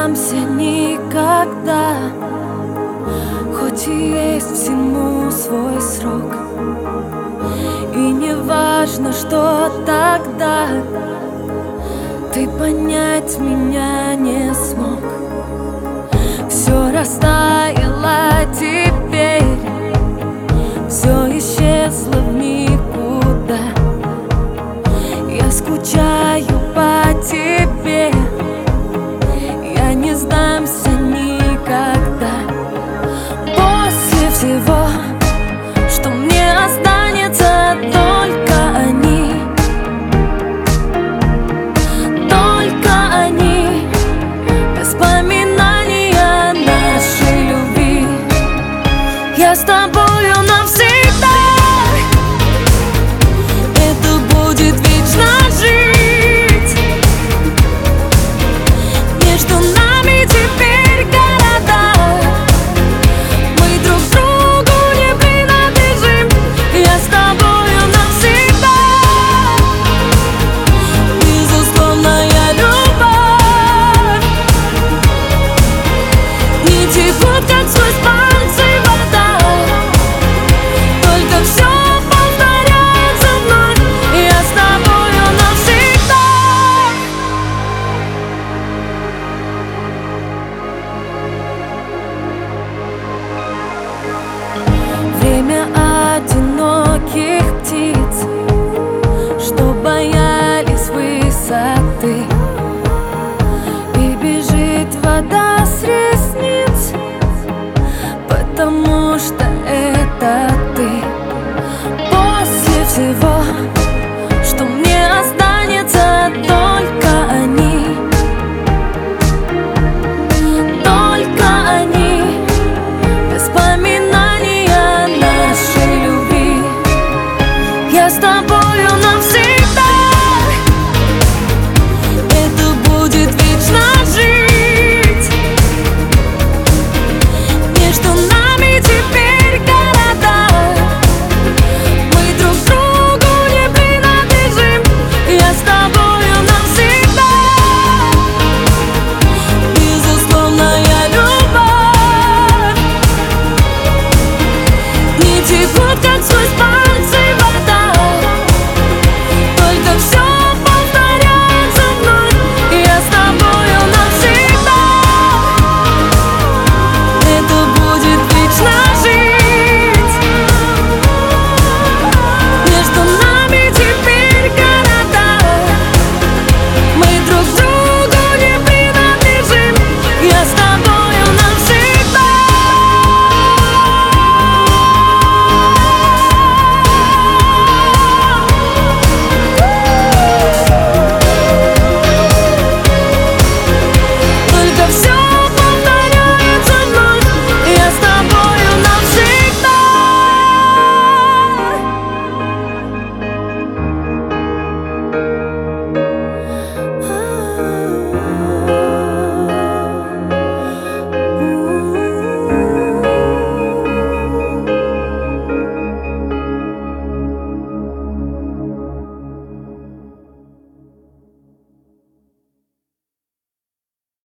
сдамся никогда, хоть и есть всему свой срок. И не важно, что тогда ты понять меня не смог. Все растаяло теперь, все исчезло в никуда. Я скучаю по тебе, я не сдамся никогда. После всего, что мне останется, только они, воспоминания нашей любви. Я с тобою навсегда, это будет вечно жить. Между нами теперь города, мы друг другу не принадлежим. Я с тобою навсегда, безусловная любовь. Не текут, как сквозь пальцы вода, только все повторяется вновь. Я с тобою навсегда. Время одиноких птиц